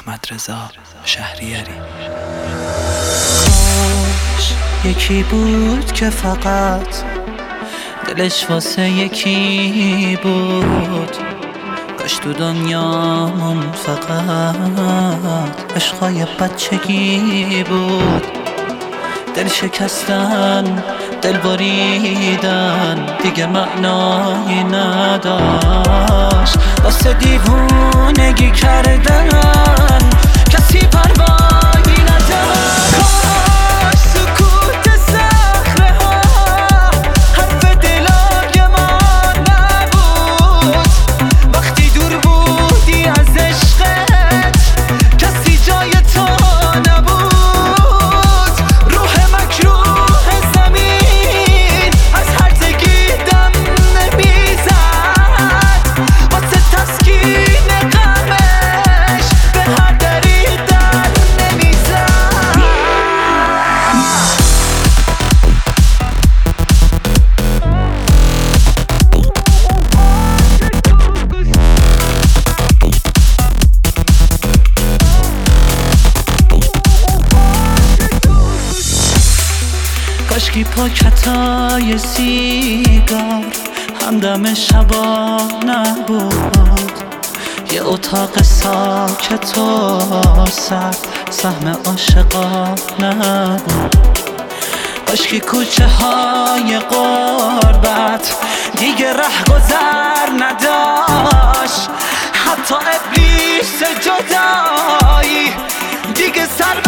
احمد رضا شهریاری. کاش یکی بود که فقط دلش واسه یکی بود، کاش تو دنیامون فقط عشقای بچگی بود. دل شکستن، دل بریدن دیگه معنایی نداشت، واسه دیوونگی کردن کسی پروایی نداشت. کاش سکوت صخره ها حرف دلای ما نبود، وقتی دور بودی از عشقت کسی جای تو نبود. روح مکروه زمین از هرزگی دم نمیزد، واسه تسکین غمش به هر دری در نمیزد. کاشکی پاکتای سیگار همدم شبا نبود، یه اتاق ساکت و سرد سهم عاشقا نبود. کاشکی کوچه های غربت دیگه رهگذر نداشت، حتی ابلیس جدایی دیگه سر